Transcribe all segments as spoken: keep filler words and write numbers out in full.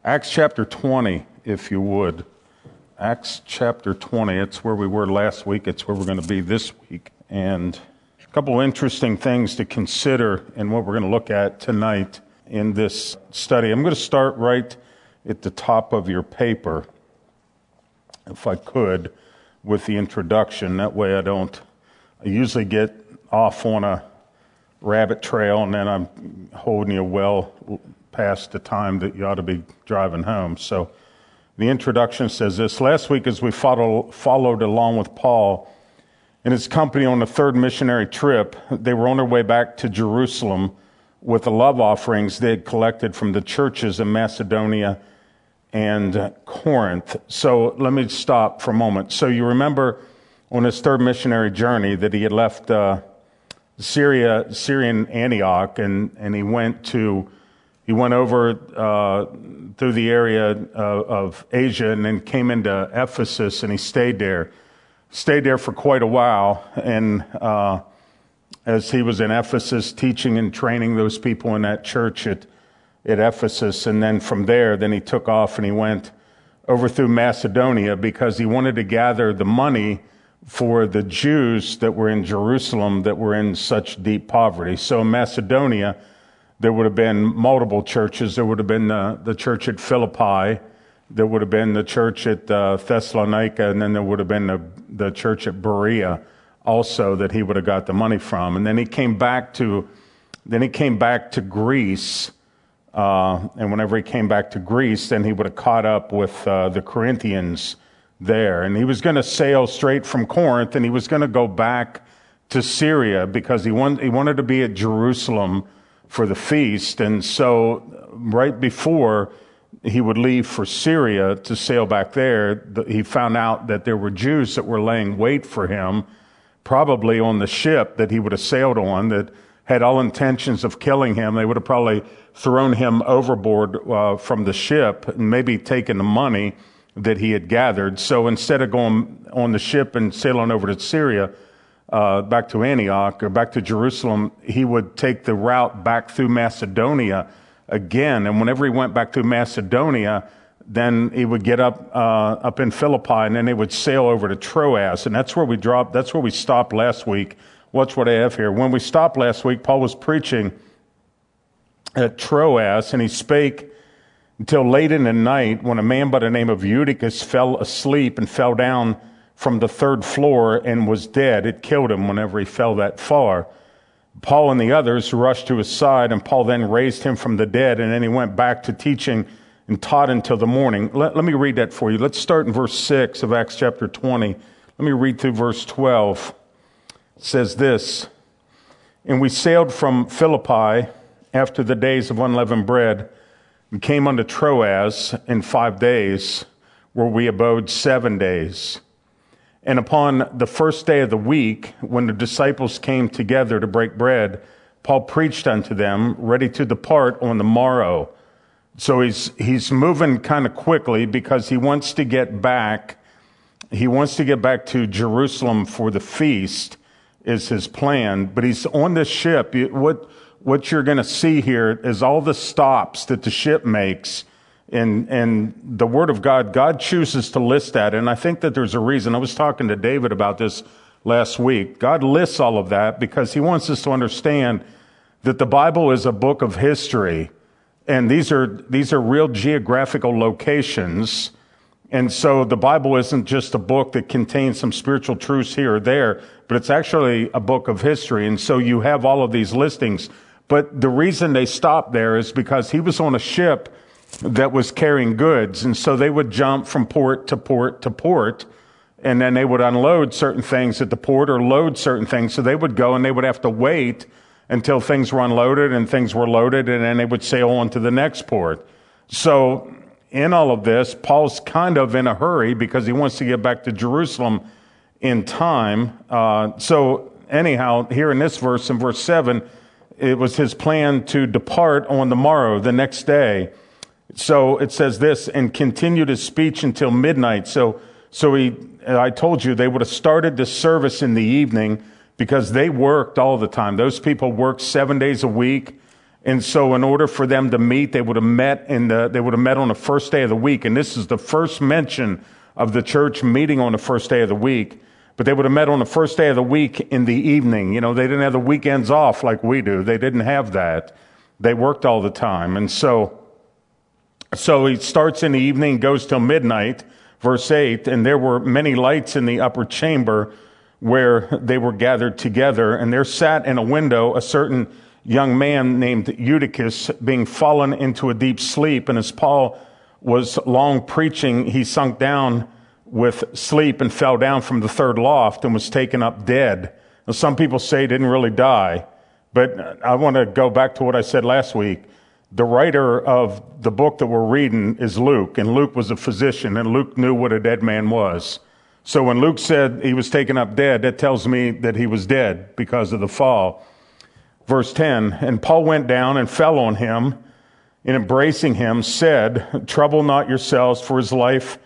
Acts chapter twenty, if you would. Acts chapter twenty, it's where we were last week. It's where we're going to be this week. And a couple of interesting things to consider in what we're going to look at tonight in this study. I'm going to start right at the top of your paper, if I could, with the introduction. That way I don't, I usually get off on a rabbit trail and then I'm holding you well past the time that you ought to be driving home. So the introduction says this: last week as we follow, followed along with Paul and his company on the third missionary trip, they were on their way back to Jerusalem with the love offerings they had collected from the churches in Macedonia and Corinth. So let me stop for a moment. So you remember on his third missionary journey that he had left uh, Syria, Syrian Antioch, and, and he went to He went over uh, through the area uh, of Asia and then came into Ephesus, and he stayed there. Stayed there for quite a while, and uh, as he was in Ephesus teaching and training those people in that church at, at Ephesus, and then from there, then he took off and he went over through Macedonia because he wanted to gather the money for the Jews that were in Jerusalem that were in such deep poverty. So in Macedonia, there would have been multiple churches. There would have been the, the church at Philippi. There would have been the church at uh, Thessalonica, and then there would have been the, the church at Berea also that he would have got the money from. And then he came back to, then he came back to Greece. Uh, and whenever he came back to Greece, then he would have caught up with uh, the Corinthians there. And he was going to sail straight from Corinth, and he was going to go back to Syria because he wanted, he wanted to be at Jerusalem for the feast. And so right before he would leave for Syria to sail back there, he found out that there were Jews that were laying wait for him, probably on the ship that he would have sailed on, that had all intentions of killing him. They would have probably thrown him overboard uh, from the ship and maybe taken the money that he had gathered. So instead of going on the ship and sailing over to Syria, Uh, back to Antioch or back to Jerusalem, he would take the route back through Macedonia again. And whenever he went back through Macedonia, then he would get up uh, up in Philippi, and then they would sail over to Troas. And that's where we dropped. That's where we stopped last week. Watch what I have here. When we stopped last week, Paul was preaching at Troas, and he spake until late in the night, when a man by the name of Eutychus fell asleep and fell down from the third floor and was dead. It killed him whenever he fell that far. Paul and the others rushed to his side, and Paul then raised him from the dead, and then he went back to teaching and taught until the morning. Let, let me read that for you. Let's start in verse six of Acts chapter twenty. Let me read through verse twelve. It says this: and we sailed from Philippi after the days of unleavened bread, and came unto Troas in five days, where we abode seven days. And upon the first day of the week, when the disciples came together to break bread, Paul preached unto them, ready to depart on the morrow. So he's he's moving kind of quickly because he wants to get back. He wants to get back to Jerusalem for the feast, is his plan. But he's on this ship. What what you're going to see here is all the stops that the ship makes. And, and the Word of God, God chooses to list that. And I think that there's a reason. I was talking to David about this last week. God lists all of that because he wants us to understand that the Bible is a book of history. And these are, these are real geographical locations. And so the Bible isn't just a book that contains some spiritual truths here or there, but it's actually a book of history. And so you have all of these listings. But the reason they stopped there is because he was on a ship that was carrying goods. And so they would jump from port to port to port, and then they would unload certain things at the port or load certain things. So they would go and they would have to wait until things were unloaded and things were loaded, and then they would sail on to the next port. So in all of this, Paul's kind of in a hurry because he wants to get back to Jerusalem in time. Uh, so anyhow, here in this verse, in verse seven, it was his plan to depart on the morrow, the next day. So it says this, and continued his speech until midnight. So, so he, I told you, they would have started this service in the evening because they worked all the time. Those people worked seven days a week. And so in order for them to meet, they would have met in the, they would have met on the first day of the week. And this is the first mention of the church meeting on the first day of the week. But they would have met on the first day of the week in the evening. You know, they didn't have the weekends off like we do. They didn't have that. They worked all the time. And so, so he starts in the evening, goes till midnight, verse eight, and there were many lights in the upper chamber where they were gathered together. And there sat in a window a certain young man named Eutychus, being fallen into a deep sleep. And as Paul was long preaching, he sunk down with sleep and fell down from the third loft and was taken up dead. Now, some people say he didn't really die, but I want to go back to what I said last week. The writer of the book that we're reading is Luke, and Luke was a physician, and Luke knew what a dead man was. So when Luke said he was taken up dead, that tells me that he was dead because of the fall. Verse ten, and Paul went down and fell on him, and embracing him said, trouble not yourselves, for his life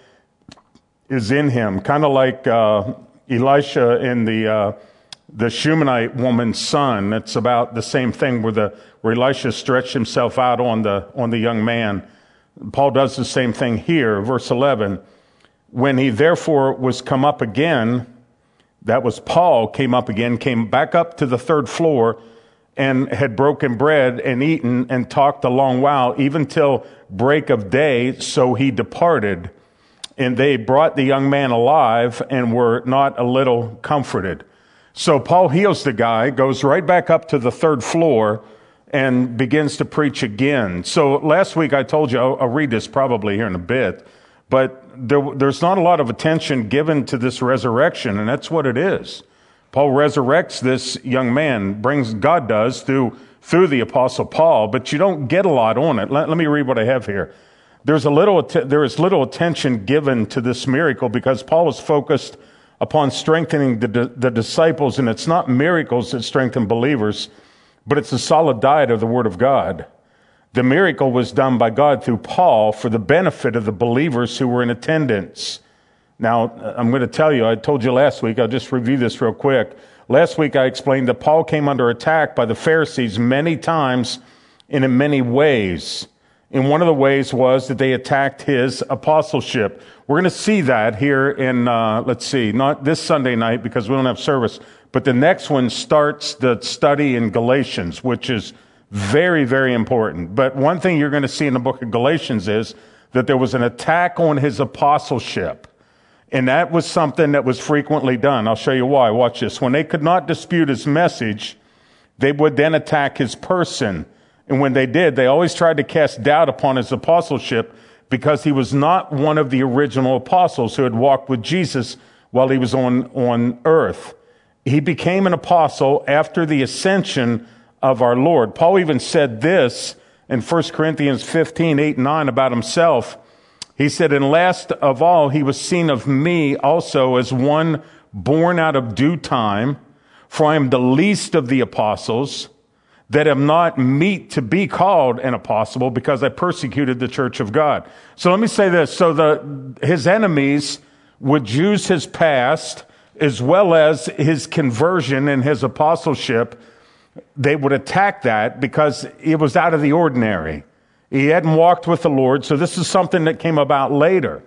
is in him. Kind of like uh, Elisha and the uh, the Shunammite woman's son. It's about the same thing where the where Elisha stretched himself out on the on the young man. Paul does the same thing here. Verse eleven. When he therefore was come up again, that was Paul came up again, came back up to the third floor, and had broken bread and eaten and talked a long while, even till break of day. So he departed. And they brought the young man alive and were not a little comforted. So Paul heals the guy, goes right back up to the third floor, and begins to preach again. So last week I told you, I'll, I'll read this probably here in a bit, but there, there's not a lot of attention given to this resurrection, and that's what it is. Paul resurrects this young man, brings God does through through the Apostle Paul, but you don't get a lot on it. Let, let me read what I have here. There's a little, there is little attention given to this miracle because Paul is focused upon strengthening the, the disciples, and it's not miracles that strengthen believers, but it's a solid diet of the Word of God. The miracle was done by God through Paul for the benefit of the believers who were in attendance. Now, I'm going to tell you, I told you last week, I'll just review this real quick. Last week I explained that Paul came under attack by the Pharisees many times and in many ways. And one of the ways was that they attacked his apostleship. We're going to see that here in, uh, let's see, not this Sunday night because we don't have service, but the next one starts the study in Galatians, which is very, very important. But one thing you're going to see in the book of Galatians is that there was an attack on his apostleship. And that was something that was frequently done. I'll show you why. Watch this. When they could not dispute his message, they would then attack his person. And when they did, they always tried to cast doubt upon his apostleship because he was not one of the original apostles who had walked with Jesus while he was on, on earth. He became an apostle after the ascension of our Lord. Paul even said this in First Corinthians fifteen, eight and nine about himself. He said, and last of all, he was seen of me also as one born out of due time, for I am the least of the apostles, that am not meet to be called an apostle because I persecuted the church of God. So let me say this. So the, his enemies would use his past as well as his conversion and his apostleship. They would attack that because it was out of the ordinary. He hadn't walked with the Lord. So this is something that came about later.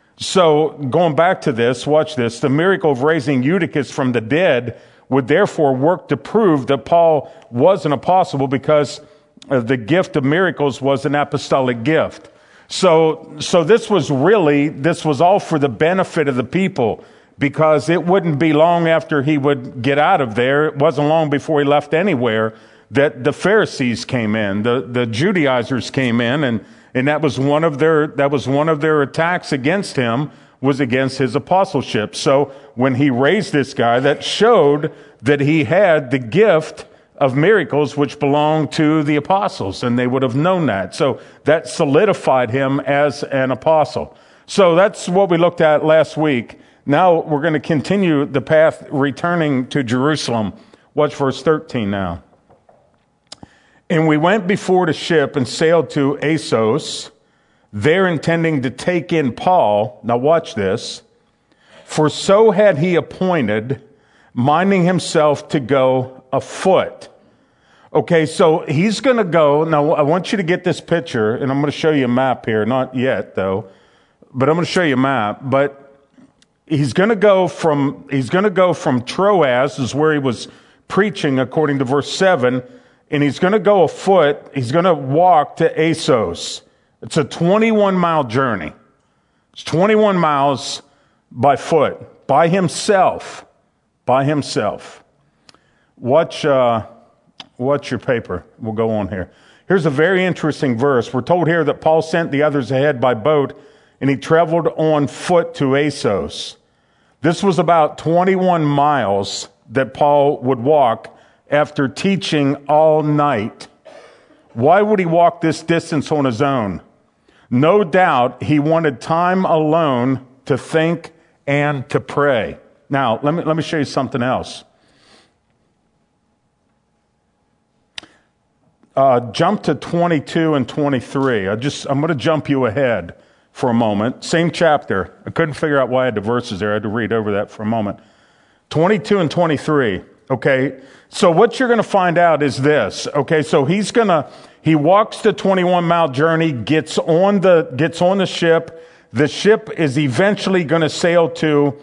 So going back to this, watch this. The miracle of raising Eutychus from the dead would therefore work to prove that Paul was an apostle because the gift of miracles was an apostolic gift. So, so this was really, this was all for the benefit of the people because it wouldn't be long after he would get out of there. It wasn't long before he left anywhere that the Pharisees came in, the, the Judaizers came in, and, and that was one of their, that was one of their attacks against him was against his apostleship. So when he raised this guy, that showed that he had the gift of miracles which belonged to the apostles, and they would have known that. So that solidified him as an apostle. So that's what we looked at last week. Now we're going to continue the path returning to Jerusalem. Watch verse thirteen now. And we went before the ship and sailed to Assos, there intending to take in Paul. Now watch this. For so had he appointed, minding himself to go afoot. Okay, so he's going to go. Now, I want you to get this picture, and I'm going to show you a map here. Not yet, though, but I'm going to show you a map. But he's going to go from he's going to go from Troas, is where he was preaching, according to verse seven, and he's going to go afoot. He's going to walk to Assos. It's a twenty-one mile journey. It's twenty-one miles by foot, by himself, by himself. Watch. Uh, What's your paper? We'll go on here. Here's a very interesting verse. We're told here that Paul sent the others ahead by boat, and he traveled on foot to Assos. This was about twenty-one miles that Paul would walk after teaching all night. Why would he walk this distance on his own? No doubt he wanted time alone to think and to pray. Now, let me, let me show you something else. Uh, jump to twenty-two and twenty-three. I just, I'm going to jump you ahead for a moment. Same chapter. I couldn't figure out why I had the verses there. I had to read over that for a moment. twenty-two and twenty-three. Okay. So what you're going to find out is this. Okay. So he's going to, he walks the twenty-one mile journey, gets on the, gets on the ship. The ship is eventually going to sail to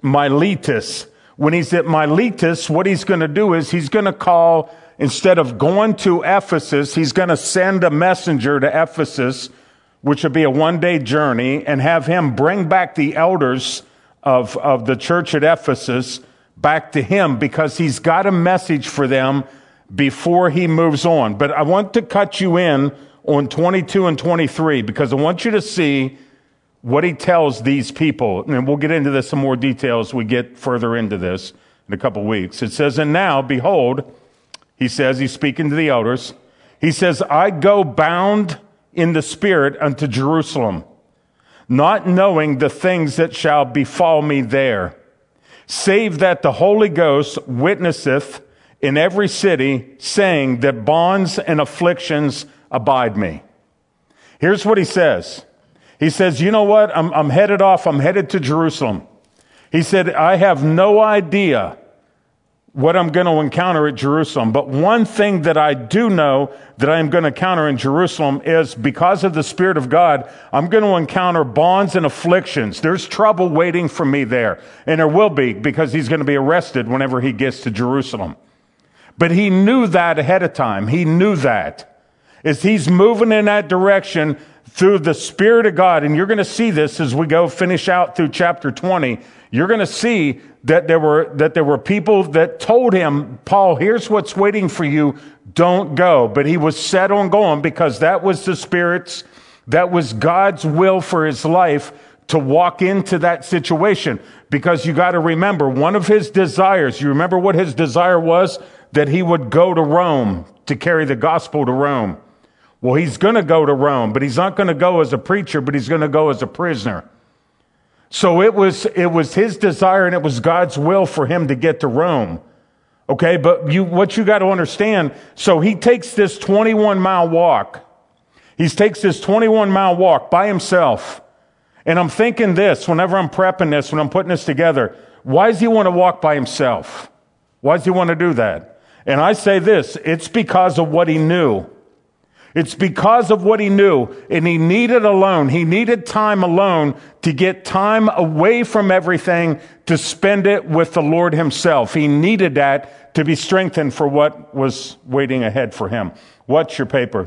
Miletus. When he's at Miletus, what he's going to do is he's going to call, instead of going to Ephesus, he's going to send a messenger to Ephesus, which would be a one-day journey, and have him bring back the elders of, of the church at Ephesus back to him, because he's got a message for them before he moves on. But I want to cut you in on twenty-two and twenty-three, because I want you to see what he tells these people. And we'll get into this in more detail as we get further into this in a couple weeks. It says, "And now, behold," he says, he's speaking to the elders. He says, "I go bound in the Spirit unto Jerusalem, not knowing the things that shall befall me there, save that the Holy Ghost witnesseth in every city, saying that bonds and afflictions abide me." Here's what he says. He says, you know what? I'm, I'm headed off. I'm headed to Jerusalem. He said, I have no idea what I'm going to encounter at Jerusalem. But one thing that I do know that I'm going to encounter in Jerusalem is, because of the Spirit of God, I'm going to encounter bonds and afflictions. There's trouble waiting for me there. And there will be, because he's going to be arrested whenever he gets to Jerusalem. But he knew that ahead of time. He knew that. As he's moving in that direction through the Spirit of God, and you're going to see this as we go finish out through chapter twenty, you're going to see that there were that there were people that told him, Paul, here's what's waiting for you. Don't go. But he was set on going, because that was the Spirit's, that was God's will for his life, to walk into that situation. Because you got to remember, one of his desires, you remember what his desire was? That he would go to Rome to carry the gospel to Rome. Well, he's going to go to Rome, but he's not going to go as a preacher, but he's going to go as a prisoner. So it was, it was his desire, and it was God's will for him to get to Rome. Okay, but you, what you got to understand, so he takes this twenty-one mile walk. He takes this twenty-one mile walk by himself. And I'm thinking this, whenever I'm prepping this, when I'm putting this together, why does he want to walk by himself? Why does he want to do that? And I say this, it's because of what he knew. It's because of what he knew, and he needed alone. He needed time alone to get time away from everything, to spend it with the Lord himself. He needed that to be strengthened for what was waiting ahead for him. What's your paper?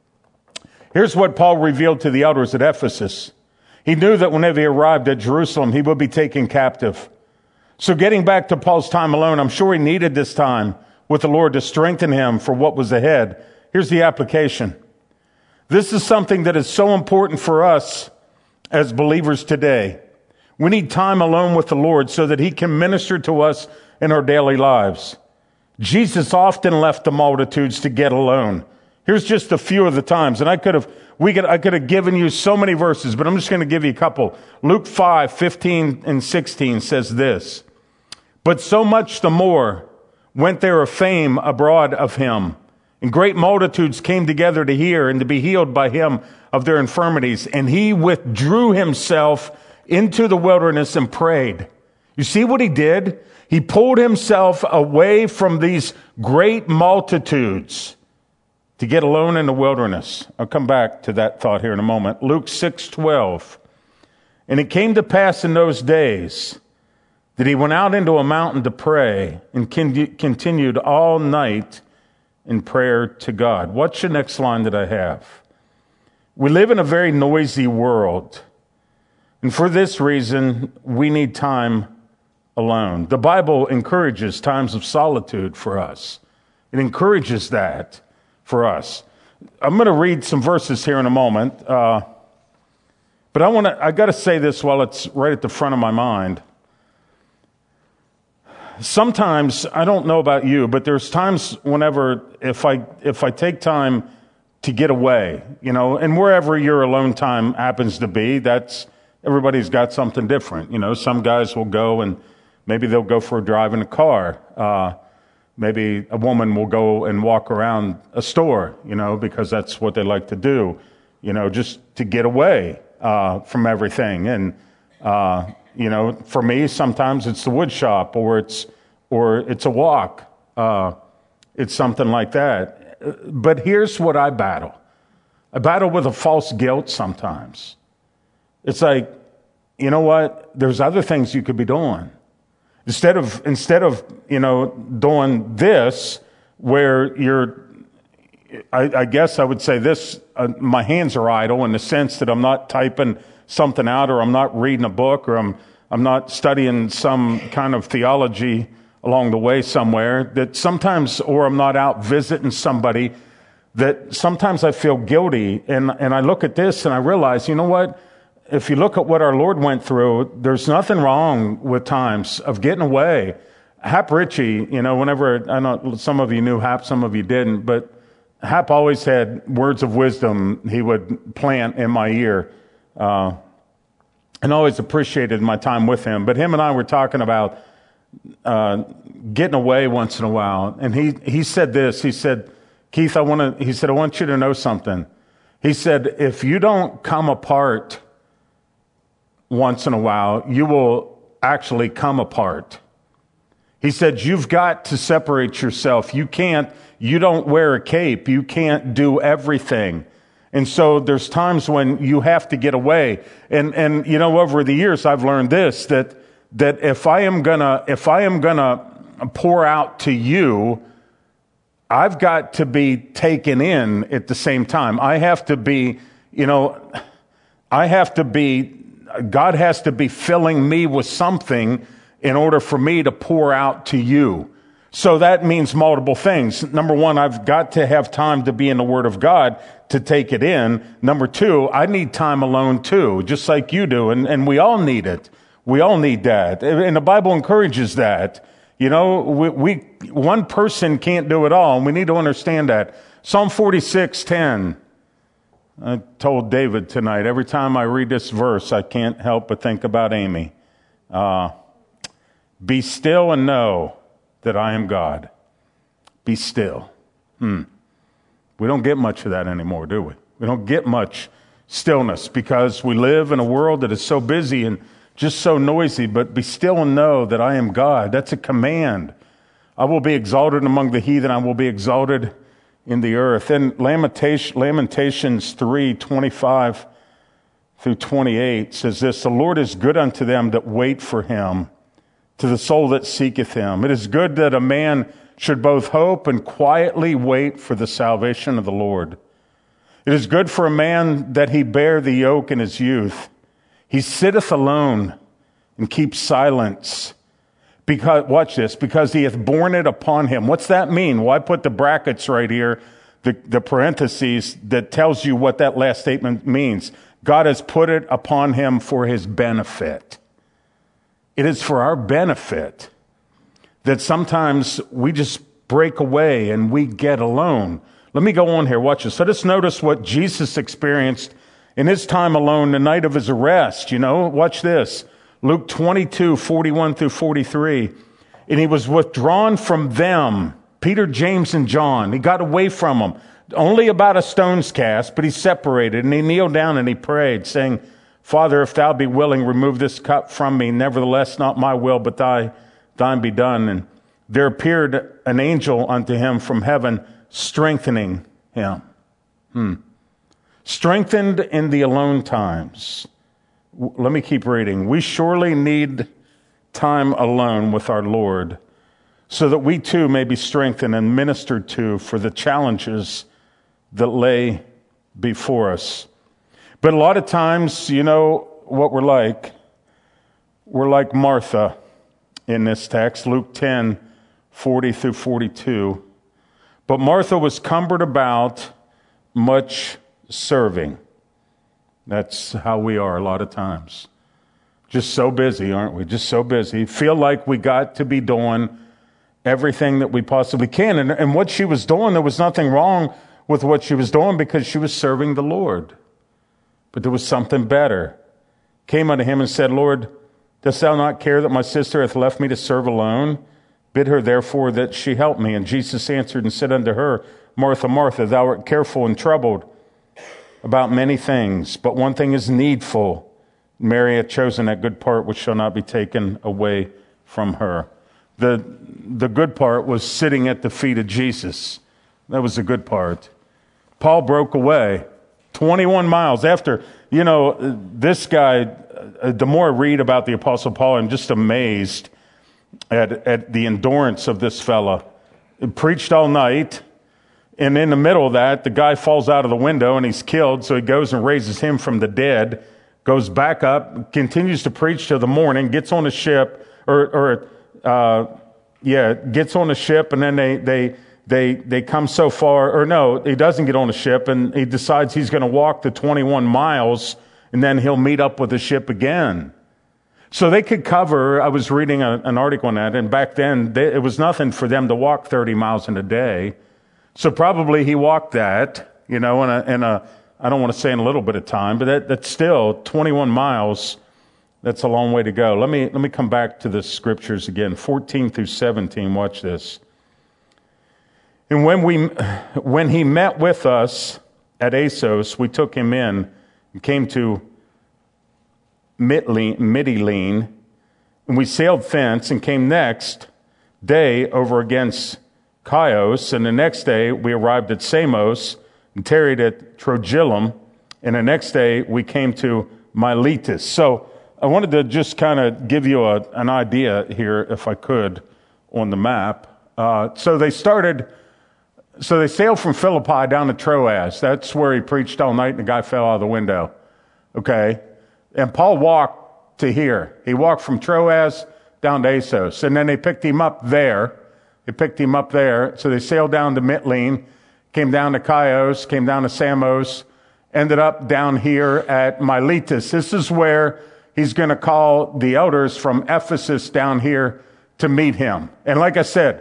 Here's what Paul revealed to the elders at Ephesus. He knew that whenever he arrived at Jerusalem, he would be taken captive. So getting back to Paul's time alone, I'm sure he needed this time with the Lord to strengthen him for what was ahead. Here's the application. This is something that is so important for us as believers today. We need time alone with the Lord so that he can minister to us in our daily lives. Jesus often left the multitudes to get alone. Here's just a few of the times, and I could have, we could, I could have given you so many verses, but I'm just going to give you a couple. Luke five, fifteen and sixteen says this, "But so much the more went there a fame abroad of him, and great multitudes came together to hear and to be healed by him of their infirmities. And he withdrew himself into the wilderness and prayed." You see what he did? He pulled himself away from these great multitudes to get alone in the wilderness. I'll come back to that thought here in a moment. Luke six twelve. And it came to pass in those days that he went out into a mountain to pray and con- continued all night in prayer to God. What's the next line that I have? We live in a very noisy world. And for this reason, we need time alone. The Bible encourages times of solitude for us. It encourages that for us. I'm going to read some verses here in a moment. Uh, but I want to, I got to say this while it's right at the front of my mind. Sometimes, I don't know about you, but there's times whenever, if I, if I take time to get away, you know, and wherever your alone time happens to be, that's, everybody's got something different. You know, some guys will go and maybe they'll go for a drive in a car. Uh, maybe a woman will go and walk around a store, you know, because that's what they like to do, you know, just to get away, uh, from everything. And, uh, you know, for me, sometimes it's the wood shop or it's, or it's a walk. Uh, it's something like that. But here's what I battle. I battle with a false guilt sometimes. It's like, you know what? There's other things you could be doing. Instead of, instead of, you know, doing this where you're, I, I guess I would say this, uh, my hands are idle in the sense that I'm not typing something out or I'm not reading a book or I'm, I'm not studying some kind of theology along the way somewhere, that sometimes, or I'm not out visiting somebody, that sometimes I feel guilty. And, and I look at this and I realize, you know what? If you look at what our Lord went through, there's nothing wrong with times of getting away. Hap Ritchie, you know, whenever, I know some of you knew Hap, some of you didn't, but Hap always had words of wisdom he would plant in my ear. Uh, and always appreciated my time with him. But him and I were talking about uh, getting away once in a while. And he, he said this, he said, Keith, I want to, he said, I want you to know something. He said, if you don't come apart once in a while, you will actually come apart. He said, you've got to separate yourself. You can't, you don't wear a cape. You can't do everything. And so there's times when you have to get away. And, and, you know, over the years, I've learned this, that, that if I am gonna, if I am gonna pour out to you, I've got to be taken in at the same time. I have to be, you know, I have to be, God has to be filling me with something in order for me to pour out to you. So that means multiple things. Number one, I've got to have time to be in the Word of God to take it in. Number two, I need time alone too, just like you do. And, and we all need it. We all need that. And the Bible encourages that. You know, we, we one person can't do it all, and we need to understand that. Psalm forty-six ten. I told David tonight, every time I read this verse, I can't help but think about Amy. Uh, Be still and know that I am God. Be still. Hmm. We don't get much of that anymore, do we? We don't get much stillness because we live in a world that is so busy and just so noisy. But be still and know that I am God. That's a command. I will be exalted among the heathen. I will be exalted in the earth. And Lamentation, Lamentations three twenty-five through twenty-eight says this, the Lord is good unto them that wait for him, to the soul that seeketh him. It is good that a man should both hope and quietly wait for the salvation of the Lord. It is good for a man that he bear the yoke in his youth. He sitteth alone and keeps silence. Because, watch this, because he hath borne it upon him. What's that mean? Well, I put the brackets right here, the, the parentheses that tells you what that last statement means. God has put it upon him for his benefit. It is for our benefit that sometimes we just break away and we get alone. Let me go on here. Watch this. Let us notice what Jesus experienced in his time alone the night of his arrest. You know, watch this. Luke twenty-two, forty-one through forty-three. And he was withdrawn from them, Peter, James, and John. He got away from them. Only about a stone's cast, but he separated. And he kneeled down and he prayed, saying, Father, if thou be willing, remove this cup from me. Nevertheless, not my will, but thy, thine be done. And there appeared an angel unto him from heaven, strengthening him. Hmm. Strengthened in the alone times. Let me keep reading. We surely need time alone with our Lord, so that we too may be strengthened and ministered to for the challenges that lay before us. But a lot of times, you know what we're like? We're like Martha in this text, Luke ten, forty through forty-two. But Martha was cumbered about much serving. That's how we are a lot of times. Just so busy, aren't we? Just so busy. Feel like we got to be doing everything that we possibly can. And, and what she was doing, there was nothing wrong with what she was doing because she was serving the Lord. But there was something better. Came unto him and said, Lord, dost thou not care that my sister hath left me to serve alone? Bid her therefore that she help me. And Jesus answered and said unto her, Martha, Martha, thou art careful and troubled about many things, but one thing is needful. Mary hath chosen that good part which shall not be taken away from her. The, the good part was sitting at the feet of Jesus. That was the good part. Paul broke away twenty-one miles after, you know, this guy, the more I read about the Apostle Paul, I'm just amazed at, at the endurance of this fella. He preached all night. And in the middle of that, the guy falls out of the window and he's killed. So he goes and raises him from the dead, goes back up, continues to preach till the morning, gets on a ship, or, or uh, yeah, gets on a ship, and then they they they they come so far, or no, he doesn't get on a ship, and he decides he's going to walk the twenty-one miles, and then he'll meet up with the ship again. So they could cover. I was reading a, an article on that, and back then they, it was nothing for them to walk thirty miles in a day. So probably he walked that, you know, in a, in a, I don't want to say in a little bit of time, but that, that's still twenty-one miles. That's a long way to go. Let me, let me come back to the scriptures again, fourteen through seventeen. Watch this. And when we, when he met with us at Assos, we took him in and came to Mytilene, and we sailed thence and came next day over against Chios, and the next day we arrived at Samos and tarried at Trogylum, and the next day we came to Miletus. So I wanted to just kind of give you a, an idea here, if I could, on the map. Uh, so they started, so they sailed from Philippi down to Troas. That's where he preached all night and the guy fell out of the window. Okay? And Paul walked to here. He walked from Troas down to Assos, and then they picked him up there. They picked him up there. So they sailed down to Mytilene, came down to Chios, came down to Samos, ended up down here at Miletus. This is where he's going to call the elders from Ephesus down here to meet him. And like I said,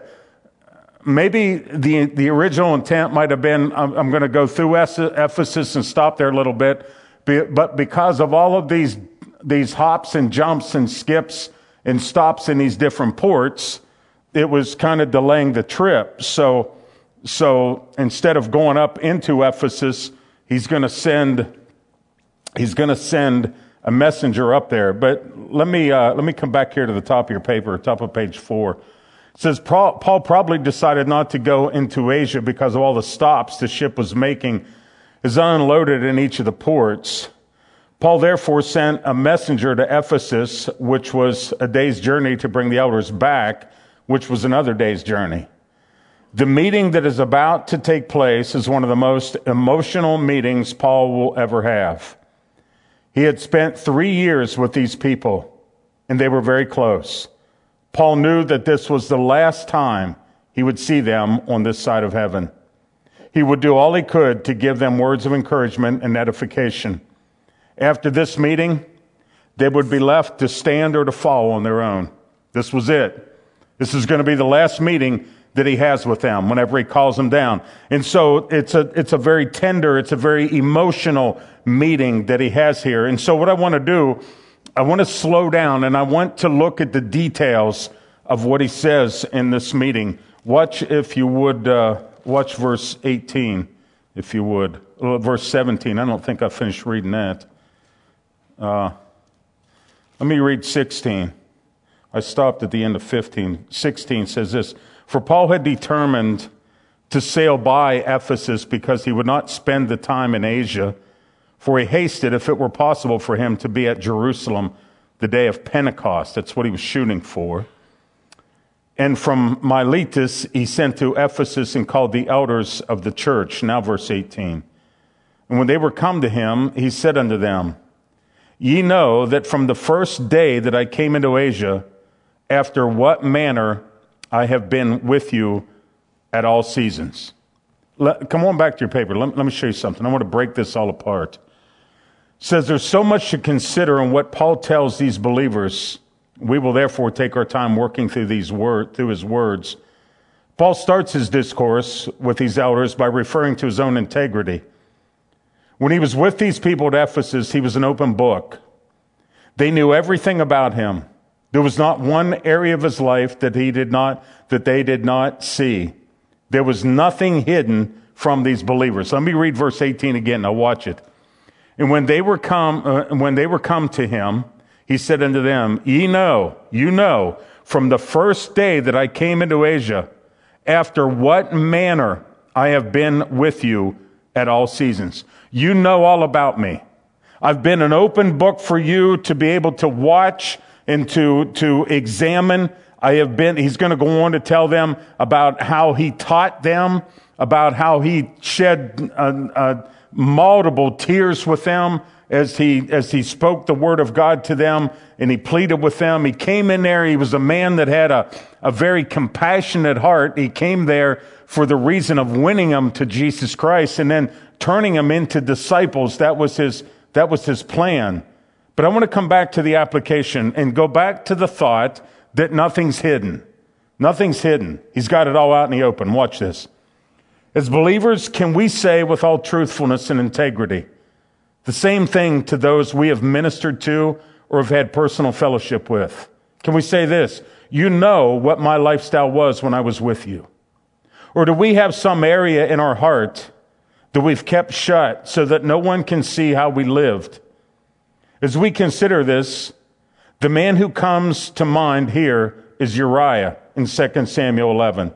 maybe the the original intent might have been, I'm, I'm going to go through Ephesus and stop there a little bit. But because of all of these, these hops and jumps and skips and stops in these different ports, it was kind of delaying the trip. So, so instead of going up into Ephesus, he's going to send, he's going to send a messenger up there. But let me, uh, let me come back here to the top of your paper, top of page four. It says, Paul, Paul probably decided not to go into Asia because of all the stops the ship was making as unloaded in each of the ports. Paul therefore sent a messenger to Ephesus, which was a day's journey, to bring the elders back, which was another day's journey. The meeting that is about to take place is one of the most emotional meetings Paul will ever have. He had spent three years with these people, and they were very close. Paul knew that this was the last time he would see them on this side of heaven. He would do all he could to give them words of encouragement and edification. After this meeting, they would be left to stand or to fall on their own. This was it. This is going to be the last meeting that he has with them whenever he calls them down. And so it's a, it's a very tender, it's a very emotional meeting that he has here. And so what I want to do, I want to slow down and I want to look at the details of what he says in this meeting. Watch, if you would, uh, watch verse eighteen, if you would. Well, verse seventeen, I don't think I finished reading that. Uh, let me read sixteen. I stopped at the end of fifteen. sixteen says this, "For Paul had determined to sail by Ephesus because he would not spend the time in Asia, for he hasted, if it were possible for him, to be at Jerusalem the day of Pentecost." That's what he was shooting for. "And from Miletus he sent to Ephesus and called the elders of the church." Now verse eighteen. "And when they were come to him, he said unto them, Ye know that from the first day that I came into Asia, after what manner I have been with you at all seasons." Let, come on back to your paper. Let, let me show you something. I want to break this all apart. It says there's so much to consider in what Paul tells these believers. We will therefore take our time working through these word, through his words. Paul starts his discourse with these elders by referring to his own integrity. When he was with these people at Ephesus, he was an open book. They knew everything about him. There was not one area of his life that he did not, that they did not see. There was nothing hidden from these believers. Let me read verse eighteen again. Now watch it. "And when they were come, uh, when they were come to him, he said unto them, Ye know, you know, from the first day that I came into Asia, after what manner I have been with you at all seasons." You know all about me. I've been an open book for you to be able to watch and to, to examine. I have been, he's going to go on to tell them about how he taught them, about how he shed uh, uh, multiple tears with them as he, as he spoke the word of God to them and he pleaded with them. He came in there. He was a man that had a, a very compassionate heart. He came there for the reason of winning them to Jesus Christ and then turning them into disciples. That was his, that was his plan. But I want to come back to the application and go back to the thought that nothing's hidden. Nothing's hidden. He's got it all out in the open. Watch this. As believers, can we say with all truthfulness and integrity the same thing to those we have ministered to or have had personal fellowship with? Can we say this? You know what my lifestyle was when I was with you. Or do we have some area in our heart that we've kept shut so that no one can see how we lived? As we consider this, the man who comes to mind here is Uriah in Second Samuel eleven.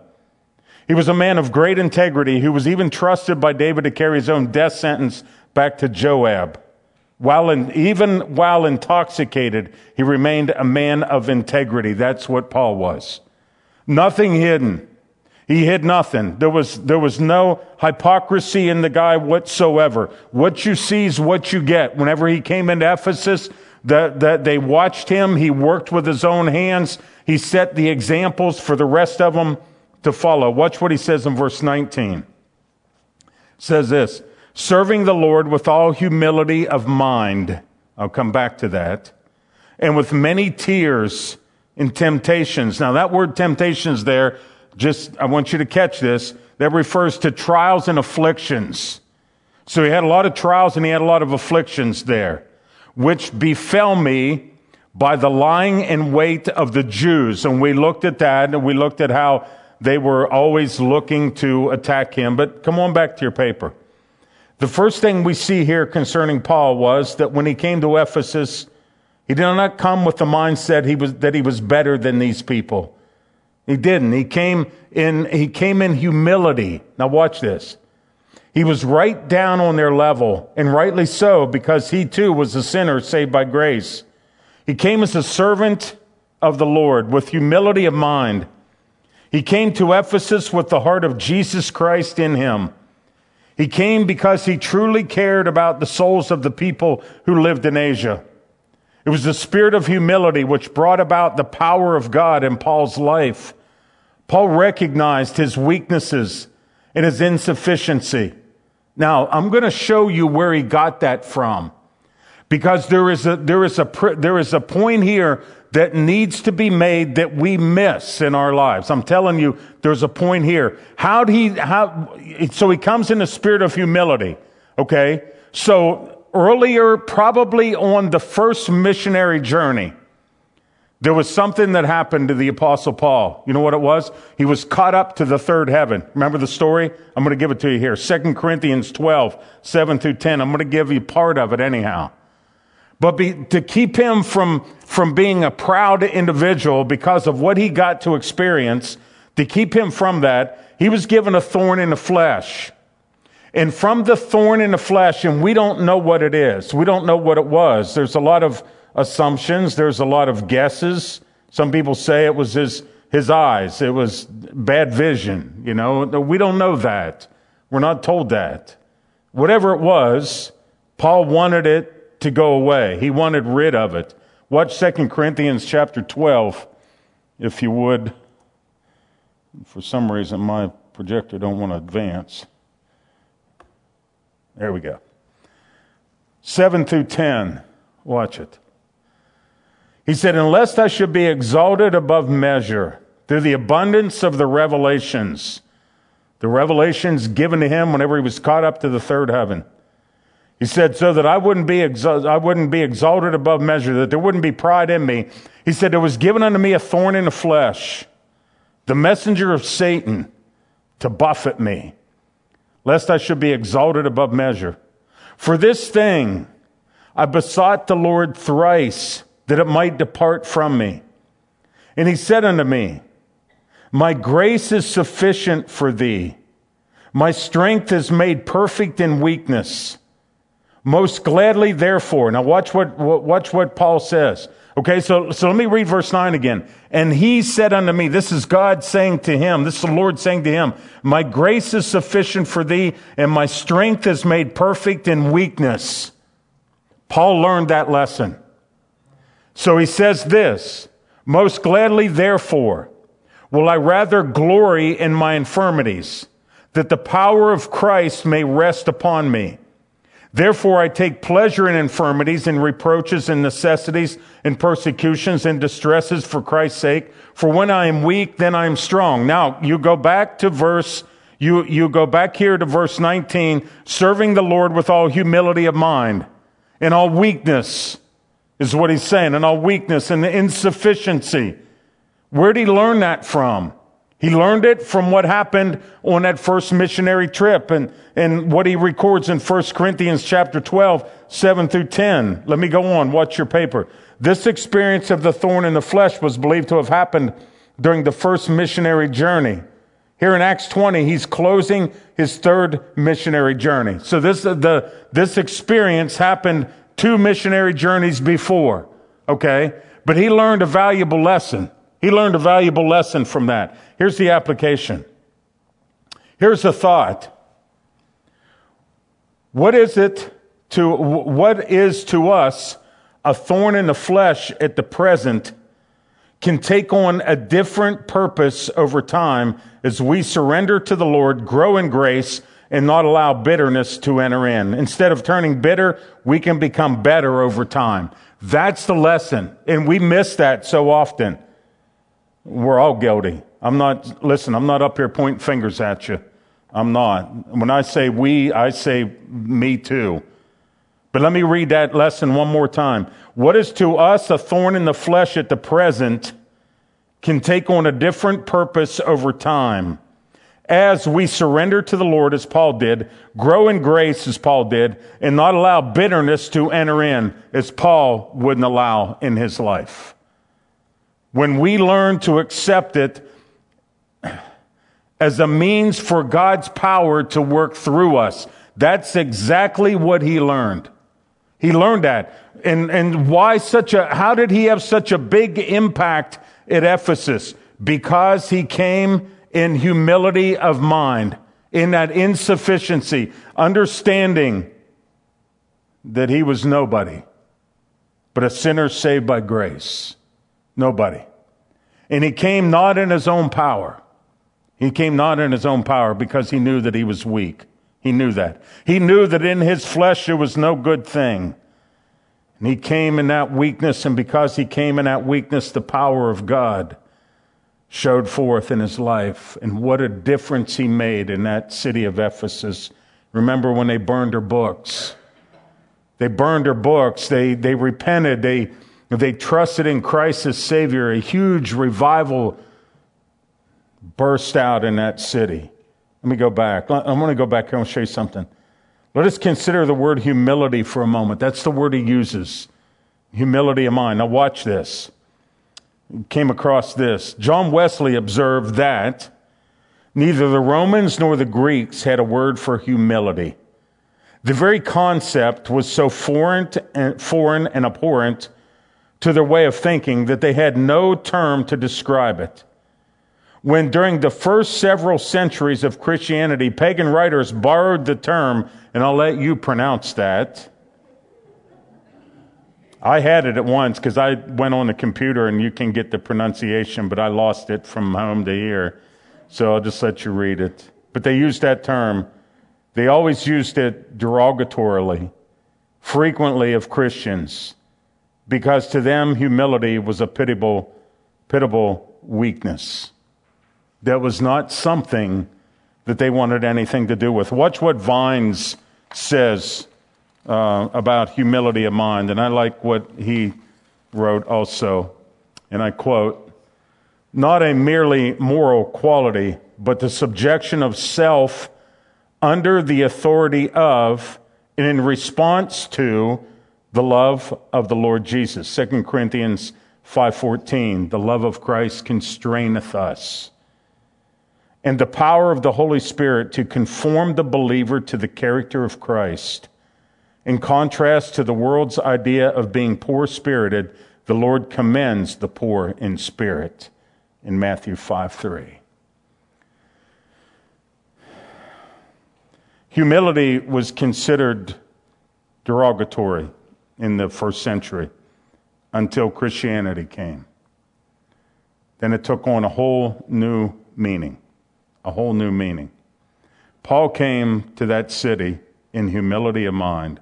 He was a man of great integrity who was even trusted by David to carry his own death sentence back to Joab. While in, even while intoxicated, he remained a man of integrity. That's what Paul was. Nothing hidden. He hid nothing. There was, there was no hypocrisy in the guy whatsoever. What you see is what you get. Whenever he came into Ephesus, that, that they watched him. He worked with his own hands. He set the examples for the rest of them to follow. Watch what he says in verse nineteen. It says this, "Serving the Lord with all humility of mind." I'll come back to that. "And with many tears and temptations." Now that word temptations there, just, I want you to catch this. That refers to trials and afflictions. So he had a lot of trials and he had a lot of afflictions there, which befell me by the lying in wait of the Jews. And we looked at that and we looked at how they were always looking to attack him. But come on back to your paper. The first thing we see here concerning Paul was that when he came to Ephesus, he did not come with the mindset he was, that he was better than these people. He didn't. He came in, he came in humility. Now watch this. He was right down on their level, and rightly so, because he too was a sinner saved by grace. He came as a servant of the Lord with humility of mind. He came to Ephesus with the heart of Jesus Christ in him. He came because he truly cared about the souls of the people who lived in Asia. It was the spirit of humility which brought about the power of God in Paul's life. Paul recognized his weaknesses and his insufficiency. Now, I'm going to show you where he got that from, because there is a there is a there is a point here that needs to be made that we miss in our lives. I'm telling you, there's a point here. How did he how so he comes in the spirit of humility, okay? So earlier, probably on the first missionary journey, there was something that happened to the Apostle Paul. You know what it was? He was caught up to the third heaven. Remember the story? I'm going to give it to you here. Second Corinthians twelve, seven through ten. I'm going to give you part of it anyhow. But be, to keep him from, from being a proud individual because of what he got to experience, to keep him from that, he was given a thorn in the flesh. And from the thorn in the flesh, and we don't know what it is. We don't know what it was. There's a lot of assumptions. There's a lot of guesses. Some people say it was his, his eyes. It was bad vision. You know, we don't know that. We're not told that. Whatever it was, Paul wanted it to go away. He wanted rid of it. Watch Second Corinthians chapter twelve, if you would. For some reason, my projector don't want to advance. There we go. seven through ten. Watch it. He said, "Unless I should be exalted above measure through the abundance of the revelations," the revelations given to him whenever he was caught up to the third heaven. He said, "so that I wouldn't be exalted, I wouldn't be exalted above measure, that there wouldn't be pride in me." He said, "There was given unto me a thorn in the flesh, the messenger of Satan, to buffet me, lest I should be exalted above measure. For this thing I besought the Lord thrice, that it might depart from me. And he said unto me, My grace is sufficient for thee. My strength is made perfect in weakness. Most gladly, therefore." Now watch what, watch what Paul says. Okay, so, so let me read verse nine again. "And he said unto me," this is God saying to him, this is the Lord saying to him, "My grace is sufficient for thee, and my strength is made perfect in weakness." Paul learned that lesson. So he says this, "Most gladly, therefore, will I rather glory in my infirmities, that the power of Christ may rest upon me. Therefore I take pleasure in infirmities, in reproaches, in necessities, in persecutions, in distresses for Christ's sake. For when I am weak, then I am strong." Now, you go back to verse, you, you go back here to verse nineteen, "serving the Lord with all humility of mind, in all weakness," is what he's saying, in all weakness and insufficiency. Where did he learn that from? He learned it from what happened on that first missionary trip and, and what he records in First Corinthians chapter twelve, seven through ten. Let me go on. Watch your paper. "This experience of the thorn in the flesh was believed to have happened during the first missionary journey." Here in Acts twenty, he's closing his third missionary journey. So this, the, this experience happened two missionary journeys before. Okay? But he learned a valuable lesson. He learned a valuable lesson from that. Here's the application. Here's the thought. What is it to, what is to us a thorn in the flesh at the present can take on a different purpose over time as we surrender to the Lord, grow in grace, and not allow bitterness to enter in. Instead of turning bitter, we can become better over time. That's the lesson. And we miss that so often. We're all guilty. I'm not, listen, I'm not up here pointing fingers at you. I'm not. When I say we, I say me too. But let me read that lesson one more time. What is to us a thorn in the flesh at the present can take on a different purpose over time. As we surrender to the Lord, as Paul did, grow in grace, as Paul did, and not allow bitterness to enter in, as Paul wouldn't allow in his life. When we learn to accept it as a means for God's power to work through us, that's exactly what he learned. He learned that. And, and why such a, how did he have such a big impact at Ephesus? Because he came in humility of mind, in that insufficiency, understanding that he was nobody, but a sinner saved by grace. Nobody. And he came not in his own power. He came not in his own power because he knew that he was weak. He knew that. He knew that in his flesh there was no good thing. And he came in that weakness, and because he came in that weakness, the power of God showed forth in his life. And what a difference he made in that city of Ephesus. Remember when they burned her books? They burned her books. They, they repented. They, they trusted in Christ as Savior. A huge revival burst out in that city. Let me go back. I'm going to go back here and show you something. Let us consider the word humility for a moment. That's the word he uses. Humility of mind. Now watch this. Came across this. John Wesley observed that neither the Romans nor the Greeks had a word for humility. The very concept was so foreign and, foreign and abhorrent to their way of thinking that they had no term to describe it. When during the first several centuries of Christianity, pagan writers borrowed the term, and I'll let you pronounce that. I had it at once because I went on the computer and you can get the pronunciation, but I lost it from home to here. So I'll just let you read it. But they used that term. They always used it derogatorily, frequently of Christians, because to them humility was a pitiable, pitiable weakness. That was not something that they wanted anything to do with. Watch what Vines says uh, about humility of mind, and I like what he wrote also, and I quote, "Not a merely moral quality, but the subjection of self under the authority of and in response to the love of the Lord Jesus." Second Corinthians five fourteen, "The love of Christ constraineth us." And the power of the Holy Spirit to conform the believer to the character of Christ. In contrast to the world's idea of being poor-spirited, the Lord commends the poor in spirit in Matthew five three. Humility was considered derogatory in the first century until Christianity came. Then it took on a whole new meaning, a whole new meaning. Paul came to that city in humility of mind.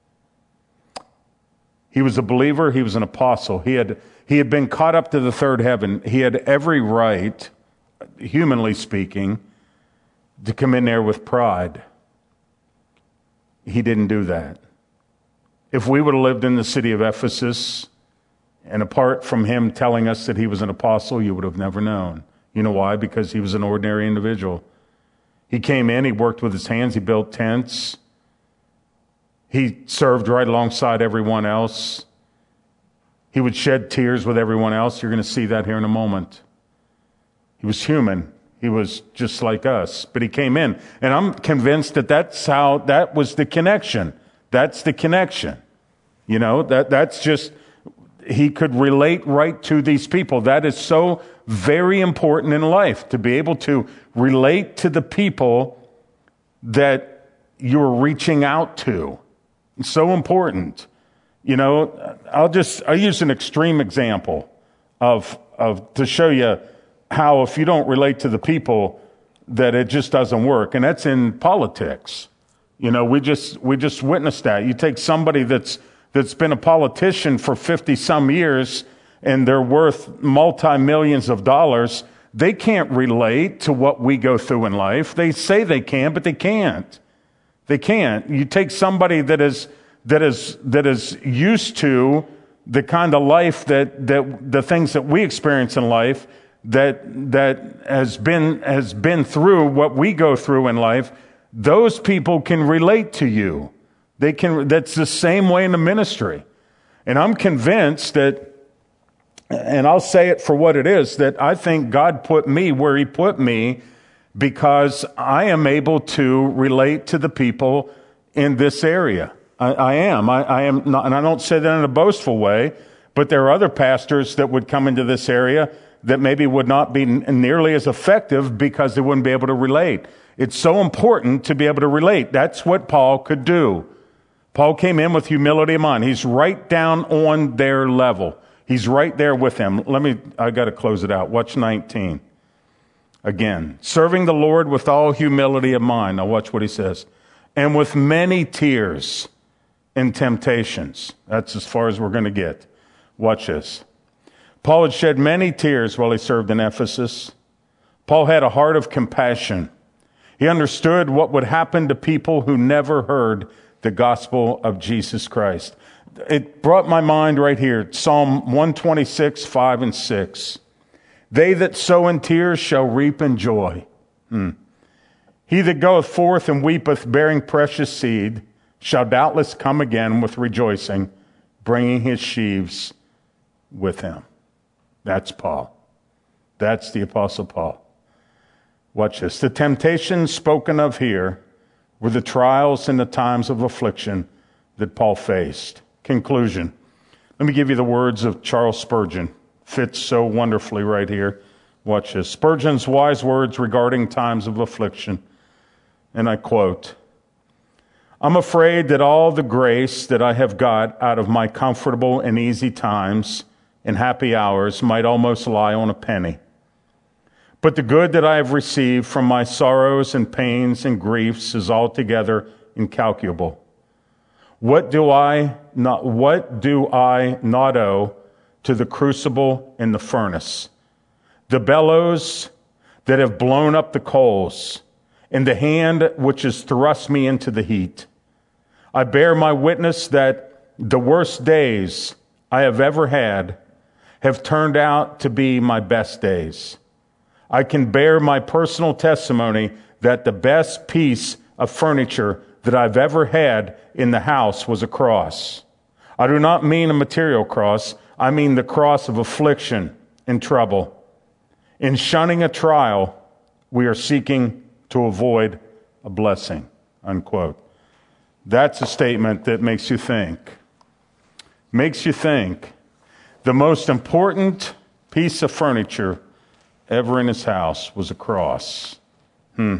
He was a believer, he was an apostle. He had, he had been caught up to the third heaven. He had every right, humanly speaking, to come in there with pride. He didn't do that. If we would have lived in the city of Ephesus, and apart from him telling us that he was an apostle, you would have never known. You know why? Because he was an ordinary individual. He came in, he worked with his hands, he built tents. He served right alongside everyone else. He would shed tears with everyone else. You're going to see that here in a moment. He was human. He was just like us, but he came in. And I'm convinced that that's how, that was the connection. That's the connection. You know, that that's just, he could relate right to these people. That is so very important in life, to be able to relate to the people that you're reaching out to. It's so important. You know, I'll just, I'll use an extreme example of, of, to show you how if you don't relate to the people, that it just doesn't work. And that's in politics. You know, we just, we just witnessed that. You take somebody that's, that's been a politician for fifty some years and they're worth multi-millions of dollars. They can't relate to what we go through in life. They say they can, but they can't. They can't. You take somebody that is, that is, that is used to the kind of life that, that, the things that we experience in life, that, that has been, has been through what we go through in life. Those people can relate to you. They can, that's the same way in the ministry. And I'm convinced that, and I'll say it for what it is, that I think God put me where he put me because I am able to relate to the people in this area. I, I am. I, I am not, and I don't say that in a boastful way, but there are other pastors that would come into this area that maybe would not be nearly as effective because they wouldn't be able to relate. It's so important to be able to relate. That's what Paul could do. Paul came in with humility of mind. He's right down on their level. He's right there with them. Let me, I got to close it out. Watch nineteen. Again, serving the Lord with all humility of mind. Now watch what he says. And with many tears and temptations. That's as far as we're going to get. Watch this. Paul had shed many tears while he served in Ephesus. Paul had a heart of compassion. He understood what would happen to people who never heard the gospel of Jesus Christ. It brought my mind right here. Psalm one twenty-six, five and six. They that sow in tears shall reap in joy. Hmm. He that goeth forth and weepeth, bearing precious seed, shall doubtless come again with rejoicing, bringing his sheaves with him. That's Paul. That's the Apostle Paul. Watch this. The temptations spoken of here were the trials and the times of affliction that Paul faced. Conclusion. Let me give you the words of Charles Spurgeon. Fits so wonderfully right here. Watch this. Spurgeon's wise words regarding times of affliction. And I quote, "I'm afraid that all the grace that I have got out of my comfortable and easy times and happy hours might almost lie on a penny. But the good that I have received from my sorrows and pains and griefs is altogether incalculable. What do I not, what do I not owe to the crucible and the furnace, the bellows that have blown up the coals, and the hand which has thrust me into the heat? I bear my witness that the worst days I have ever had have turned out to be my best days. I can bear my personal testimony that the best piece of furniture that I've ever had in the house was a cross. I do not mean a material cross. I mean the cross of affliction and trouble. In shunning a trial, we are seeking to avoid a blessing." Unquote. That's a statement that makes you think. Makes you think. The most important piece of furniture ever in his house was a cross. Hmm.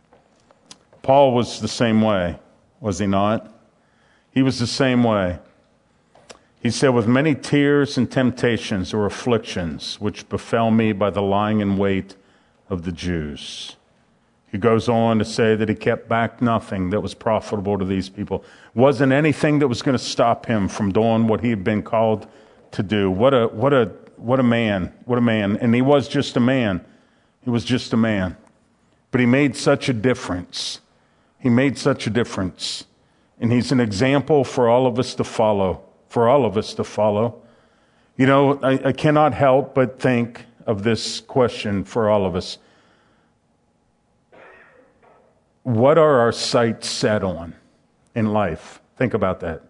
Paul was the same way, was he not? He was the same way. He said, "With many tears and temptations or afflictions, which befell me by the lying in wait of the Jews." He goes on to say that he kept back nothing that was profitable to these people. Wasn't anything that was going to stop him from doing what he had been called to do. What a, what a, what a man, what a man. And he was just a man. He was just a man. But he made such a difference. He made such a difference. And he's an example for all of us to follow. For all of us to follow. You know, I, I cannot help but think of this question for all of us. What are our sights set on in life? Think about that.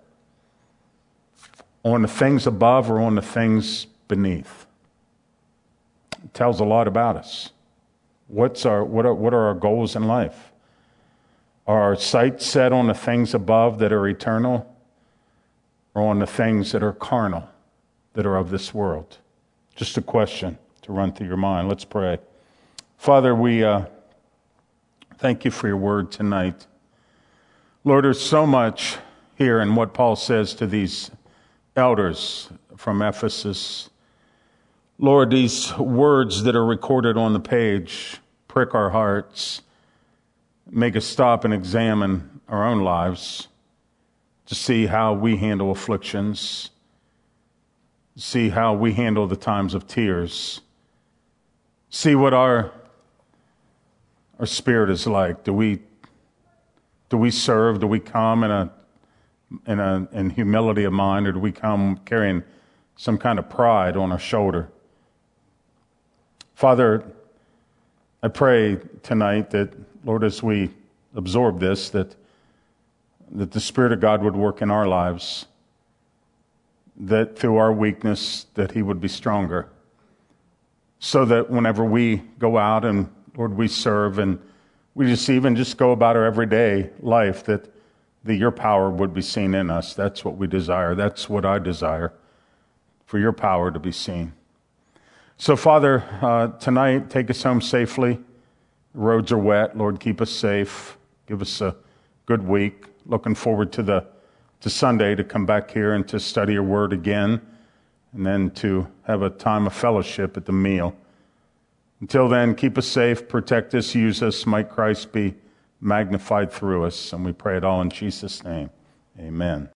On the things above or on the things beneath? It tells a lot about us. What's our, what are, what are our goals in life? Are our sights set on the things above that are eternal, or on the things that are carnal, that are of this world? Just a question to run through your mind. Let's pray. Father, we uh, thank you for your word tonight. Lord, there's so much here in what Paul says to these elders from Ephesus. Lord, these words that are recorded on the page prick our hearts, make us stop and examine our own lives to see how we handle afflictions, see how we handle the times of tears, see what our our spirit is like. Do we do we serve? Do we come in a in a in humility of mind, or do we come carrying some kind of pride on our shoulder? Father, I pray tonight that, Lord, as we absorb this, that that the Spirit of God would work in our lives, that through our weakness, that He would be stronger, so that whenever we go out and, Lord, we serve and we just even just go about our everyday life, that the, your power would be seen in us. That's what we desire. That's what I desire, for your power to be seen. So, Father, uh, tonight, take us home safely. The roads are wet. Lord, keep us safe. Give us a good week. Looking forward to the to Sunday to come back here and to study your word again, and then to have a time of fellowship at the meal. Until then, keep us safe, protect us, use us. Might Christ be magnified through us. And we pray it all in Jesus' name. Amen.